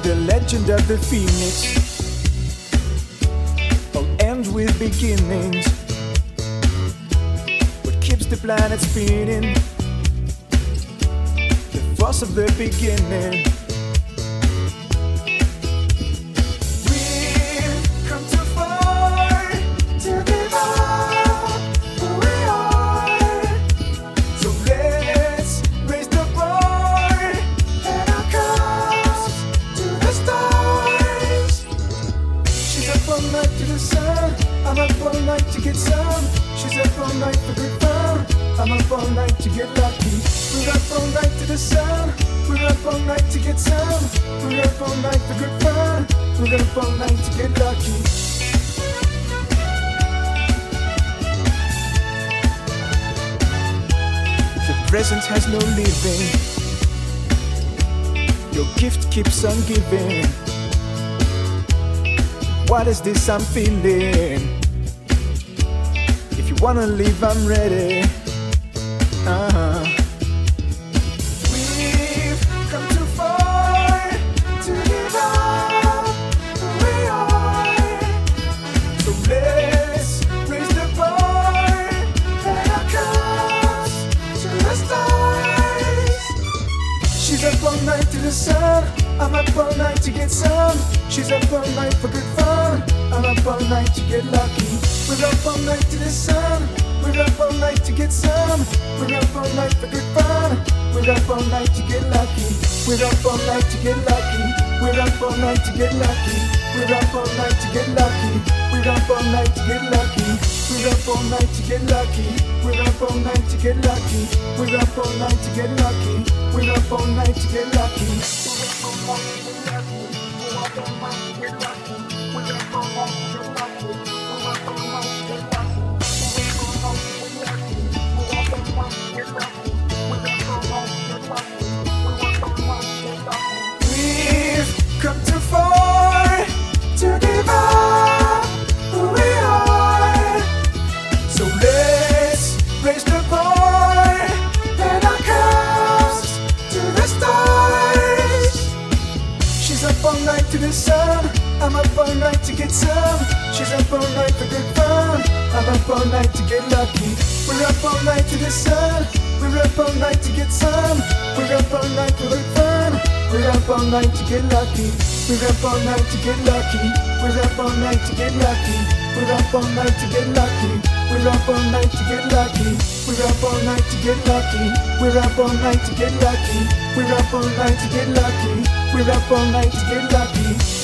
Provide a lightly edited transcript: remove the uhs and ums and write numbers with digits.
the legend of the phoenix. All ends with beginnings. What keeps the planet spinning? The force of the beginning. We've come too far to give up who we are. So let's raise the bar and our cups to the stars. She's up all night to the sun. I'm up all night to get some. She's up all night for good fun. I'm up all night to get lucky. We're up all night to the sun. We're up all night to get some. We're up all night for good fun. We're up all night to get lucky. The present has no living. Your gift keeps on giving. What is this I'm feeling? If you wanna leave, I'm ready. We've come too far to give up who we are. So let's raise the bar and our cups to the stars. She's up all night to the sun. I'm up all night to get some. She's up all night for good fun. I'm up all night to get lucky. We're up all night to the sun. We're up all night to get some. We're up all night for good fun. We're up all night to get lucky. We're up all night to get lucky. We're up all night to get lucky. We're up all night to get lucky. We're up all night to get lucky. We're up all night to get lucky. We're up all night to get lucky. We're up all night to get lucky. We're up all night to get lucky. We've come too far to give up who we are. So let's raise the bar and our cups to the stars. She's up all night to the sun. I'm up all night to get some. She's up all night for good fun. I'm up all night to get lucky. We're up all night to the sun. We're up all night to get some. We're up all night for good fun. We're up all night to get lucky. We're up all night to get lucky. We're up all night to get lucky. We're up all night to get lucky. We're up all night to get lucky. We're up all night to get lucky. We're up all night to get lucky. We're up all night to get lucky. We're up all night to get lucky.